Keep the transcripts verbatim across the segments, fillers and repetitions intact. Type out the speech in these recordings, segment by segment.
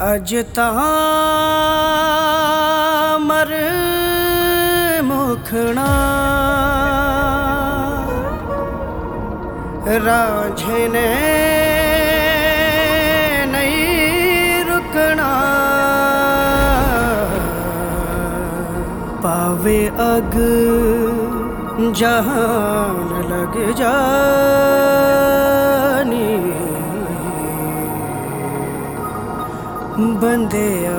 अज तामर मुखना राझने नहीं रुकना, पावे अग जहान लग जानी, बंदिया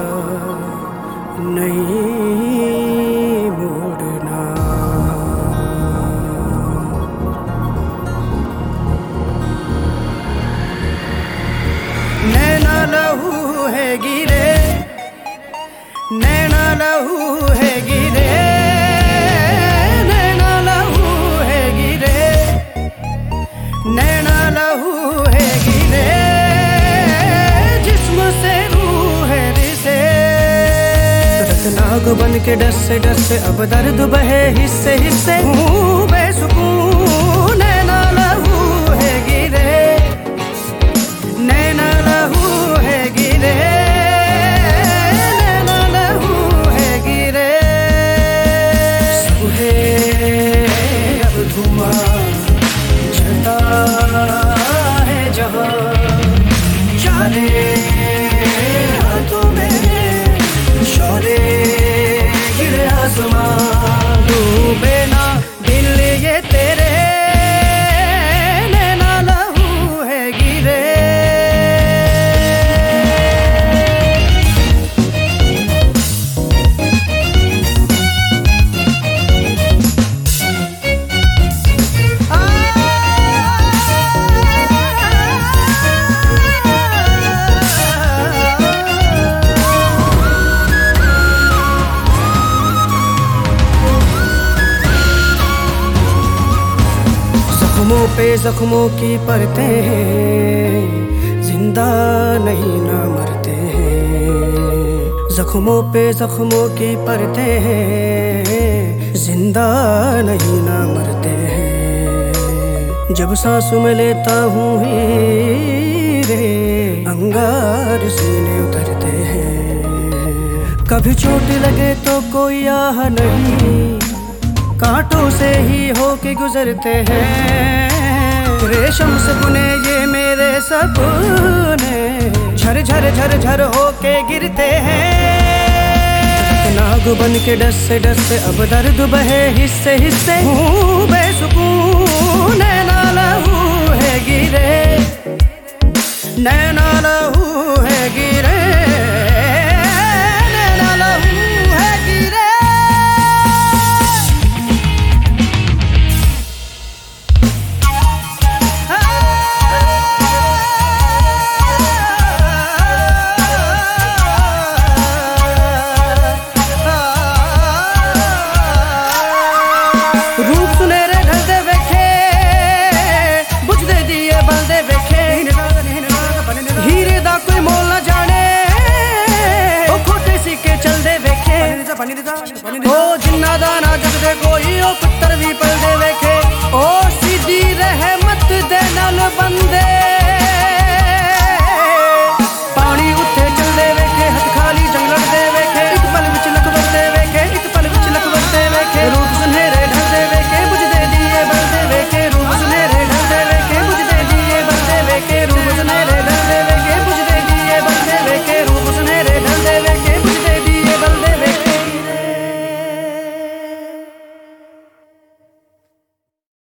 नहीं मुड़ना। नैना लहू है गिरे, नैना लहू है गिरे, नैना लहू है गिरे, नैना लहू है गिरे, जिस्म से रूह है रिसे। रत्नाग बन के डस से डस से अब दर्द बहे हिस्से हिस्से, हूँ बेसुकून। नैना लहू है गिरे, नैना लहू है गिरे, नैना लहू है गिरे। सब है अब धुआं जलता है जहां, चारे हाथों में शोले गिरे आसमां। डूबे ना दिल ये तेरे, नैना लहू है गिरे। जख्मों पे जख्मों की परतें हैं, जिंदा नहीं ना मरते हैं। जख्मों पे जख्मों की परतें हैं, जिंदा नहीं ना मरते हैं। जब सांस में लेता हूँ हीरे, अंगार सीने उतरते हैं। कभी चोट लगे तो कोई आह नहीं, कांटों से ही होके गुजरते हैं। रेशम से बुने ये मेरे सपने, झर झर झर झर होके गिरते हैं। नाग बन के डस से डस से अब दर्द बहे हिस्से हिस्से, हूँ बेसुकून। नैना लहू है गिरे, नैना लहू है गिरे, नैना लहू है गिरे। रूप सुनेरे ढलदे वेखे, बुझदे दिए बलदे वेखे, हीरे दा कोई मोल ना जाने, ओ खोटे सिक्के चलदे वेखे। ओ जिन्ना दा ना जगदे कोई, ओ पुत्तर भी पलदे वेखे। ओ सीधी रहमत दे नाल बंदे